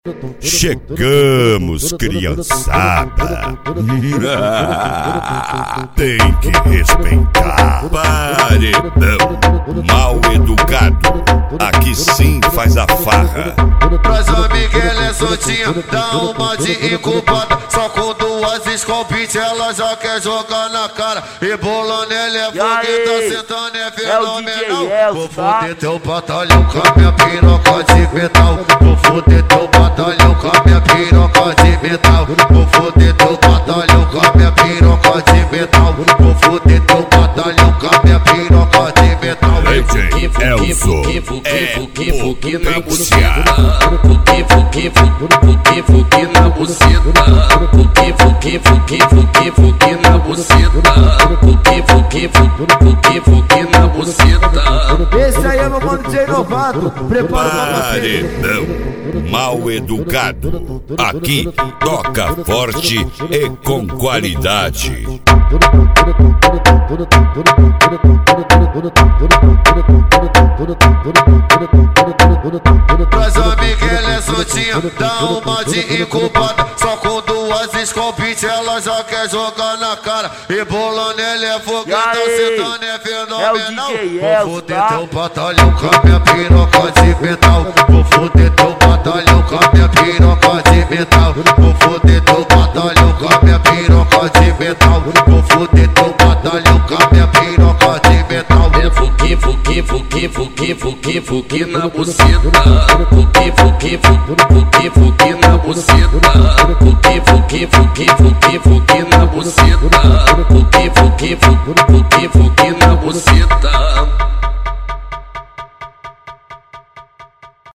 Chegamos, criançada. Tem que respeitar. Paredão mal educado, aqui sim faz a farra. Traz a Miguel é soltinha, dá uma de incubada. Só com duas escopite ela já quer jogar na cara. Rebolando ela é fogueta, sentando é fenomenal. Vou foder teu batalhão com a minha piroca de metal. Vou foder teu batalhão com a minha piroca de metal. Vou foder teu batalhão com a minha piroca de metal. Vou foder teu batalhão com a minha piroca de metal. Elzo é Fuki na potência. Fuki na buceta. Fuki na buceta. Fuki na buceta. Esse aí é meu mano DJ Novato. Prepara Paredão mal educado, aqui toca forte e com qualidade. Traz a Miguel é soltinha, dá uma de incubada. Só com duas escopite ela já quer jogar na cara. Rebolando ela é fogueta, sentando é fenomenal. Vou foder teu batalhão com a minha piroca de metal. Vou foder teu batalhão com a minha piroca de metal. Vou foder teu batalhão com a minha piroca de metal. Vou foder teu batalhão com a minha piroca de metal. É fuki na buceta. Fuki na buceta. Fuki na buceta. Fuki na buceta.